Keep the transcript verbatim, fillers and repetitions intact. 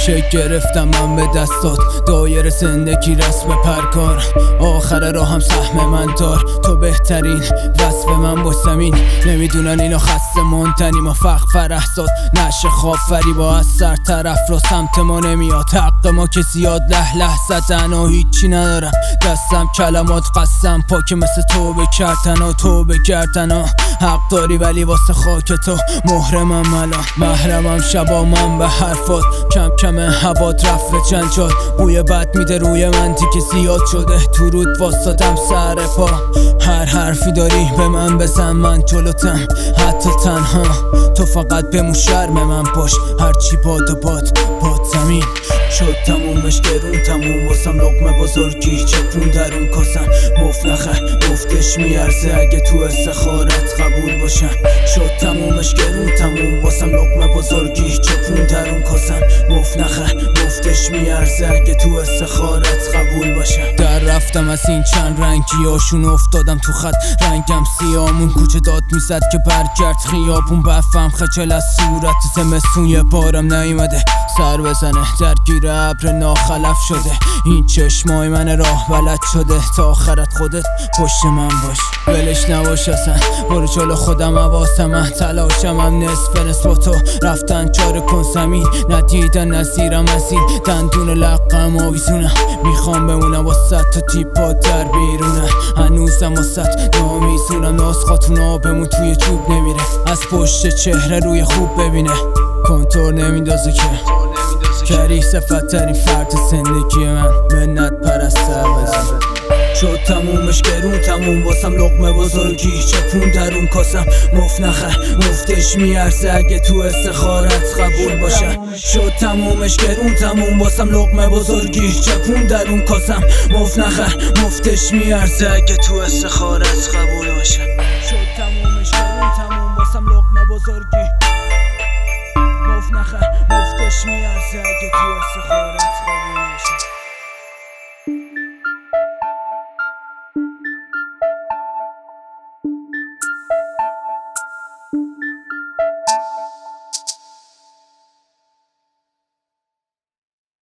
چک گرفتم من به دستات، دایر زندگی رسم پرکار، آخر راه هم سهم من دار. تو بهترین وصف من با زمین، نمیدونن اینا خسته مونتنی ما فخ فرحزاد نشه خواب فریبا از سر طرف را سمت ما نمیاد. حق ما که زیاد له له زدن و هیچی ندارم دستم، کلمات قسم پاک مثل توبه کردن و توبه کردن ها. حق داری ولی واسه خاک تو محرمم الان، محرمم شبا من به حرفات، کم کم هوات رفت به جنجال، بوی بد میده روی من دیگه زیاد شده، تو رود واسادم سر پا. هر حرفی داری به من بزن من جلوتم حتی تنها، تو فقط بمون شرم من باش، هرچی باد و باد باد زمین شد تمومش گرون تموم واسم لقمه بزرگی چپون در اون کاسم مفت نخه مفتش میارزه اگه تو استخارت قبول باشم. شد تمومش گرون تموم واسم لقمه بزرگی چپون در اون کاسم مفت نخه مفتش میارزه اگه تو استخارت قبول باشم. در رفتم از این چند رنگی هاشون افتادم تو خط، رنگم سیامون کوچه داد میزد که برگرد خیابون، بفهم خجل از صورت زمستون یه بارم نیومده سر بزنه، درگیر ابر ناخلف شده این چشمای من راه بلد شده، تا آخرت خودت پشت من باش ولش نباش اصلا، برو جلو خودم حواسم من تلاشم هم نصف نصف با تو رفتن چاره کن زمین، ندیدن نظیرم از این دندون لقم آویزونم، میخوام بمونم واسه تا تیپا در بیرونم، هنوزم واسه نامیزونم، ناسخاتون آبمون توی چوب نمیره از پشت چهره روی خوب ببینه، کنتور نمیندازه که کری صفت ترین فرد زندگی من منت پرسته بزن. شد تمومش گرون تموم واسم لقمه بزرگی چپون در اون کاسم مفت نخه مفتش میارزه اگه تو استخارت قبول باشم. شد تمومش گرون تموم واسم لقمه بزرگی چپون در اون کاسم مفت نخه مفتش میارزه اگه تو استخارت قبول باشم. شد تمومش گرون تموم واسم لقمه بزرگی مفت نخه مفتش میارزه اگه تو استخارت قبول